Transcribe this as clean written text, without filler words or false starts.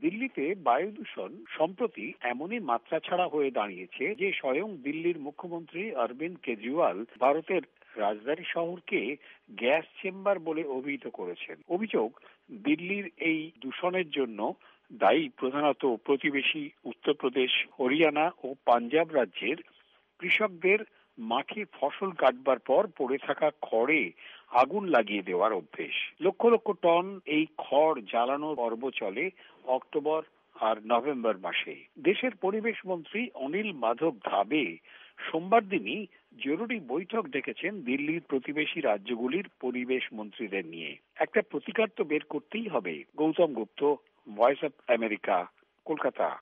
দিল্লিতে বায়ু দূষণ সম্প্রতি এমনই মাত্রা ছাড়া হয়ে দাঁড়িয়েছে যে স্বয়ং দিল্লির মুখ্যমন্ত্রী অরবিন্দ কেজরিওয়াল ভারতের রাজধানী শহরকে গ্যাস চেম্বার বলে অভিহিত করেছেন। অভিযোগ, দিল্লির এই দূষণের জন্য দায়ী প্রধানত প্রতিবেশী উত্তরপ্রদেশ, হরিয়ানা ও পাঞ্জাব রাজ্যের কৃষকদের মাঠে ফসল কাটবার পর পড়ে থাকা খড়ে আগুন লাগিয়ে দেওয়ার অভ্যেস। লক্ষ লক্ষ টন এই খড় জ্বালানোর পর্ব চলে অক্টোবর আর নভেম্বর মাসে। দেশের পরিবেশ মন্ত্রী অনিল মাধব ধাবে সোমবার দিনই জরুরি বৈঠক ডেকেছেন দিল্লির প্রতিবেশী রাজ্যগুলির পরিবেশ মন্ত্রীদের নিয়ে। একটা প্রতিকার তো বের করতেই হবে। Gautam Gupta, Voice of America, Kolkata.